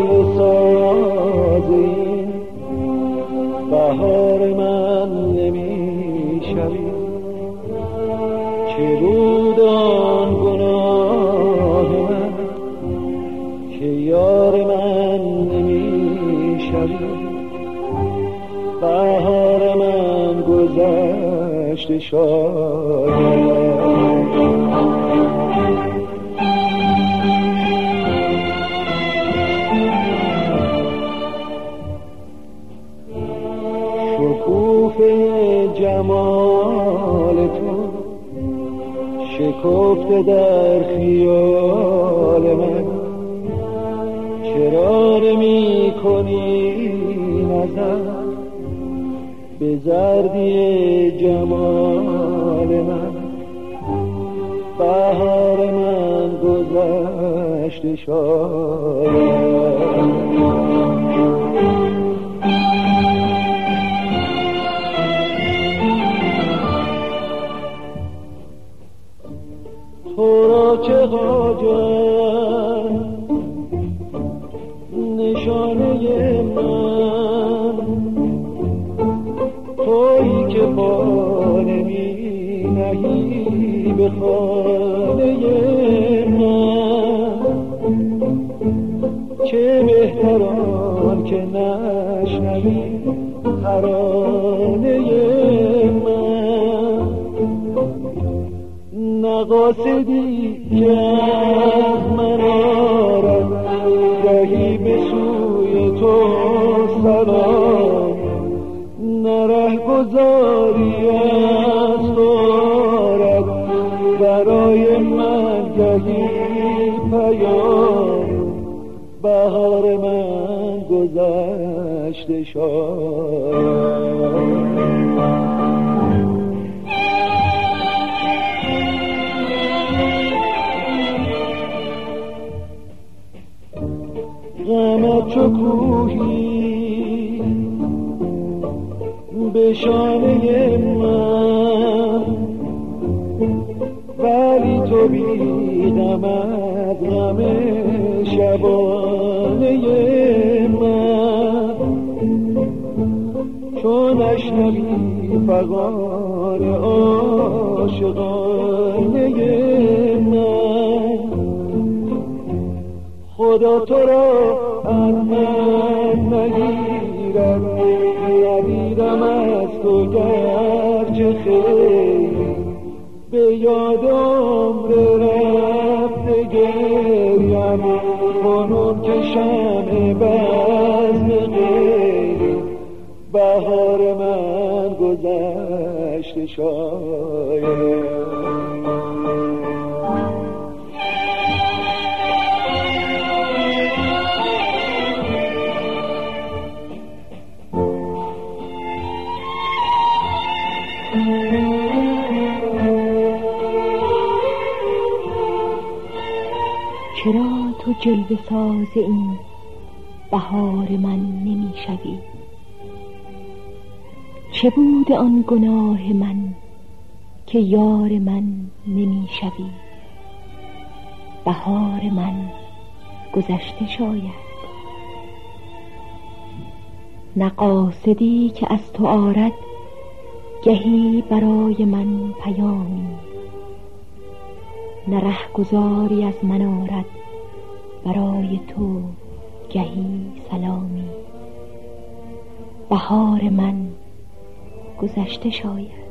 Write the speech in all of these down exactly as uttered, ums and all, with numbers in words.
جلوه ساز این بهار من نمیشوی. چه بود آن گناه من که یار من نمیشوی. بهار من گذشته شاید. شکوفه جمال تو شکفته در خیال من. چرا نمی کنی نظر به زردی جمال من؟ بهار من گذشته شاید. تو را چه حاجت نشانه من، تویی که پا نمی نهی به خانه من. چه بهتران که نشنوی ترانه من. نقاصدی که از من آرد گهی به سوی تو سلام. نره گذاری از تو آرد برای من گهی پیام. بهار من گذشته شاید. غمت چو کوهی به شانه من، ولی تو بی غم از غم شبانه من. چون نشنوی فغان عاشقانه من، خدا تو را از من نگیرد. ندیدم از تو گرچه خیلی به یاد عمر رفته گریم. کنون که شمع بزم غیری بهار من گذشته شاید. چرا تو جلوه ساز این بهار من نمی شوی؟ چه بود آن گناه من که یار من نمی شوی؟ بهار من گذشته شاید. نه قاصدی که از تو آرد گهی برای من پیامی. نه رهگذاری از من آرد برای تو گهی سلامی. بهار من گذشته شاید.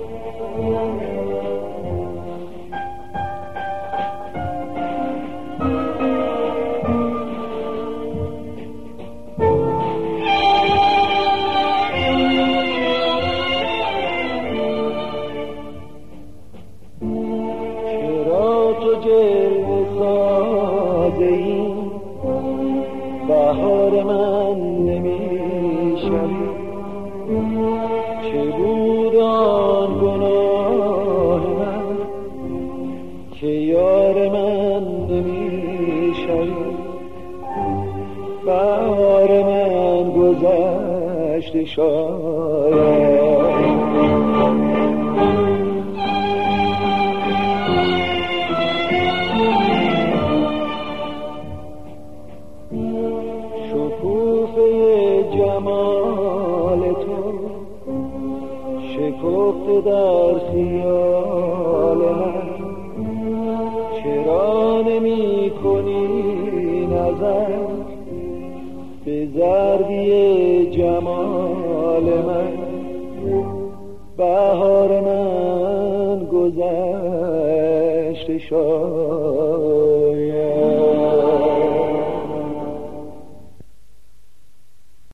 بهار من نمیشوی. چه بود آن گناه من که یار من نمیشوی. بهار من گذشته شاید. شکفته در خیال من، چرا نمی کنی نظر به زردی جمال من؟ بهار من گذشت شاد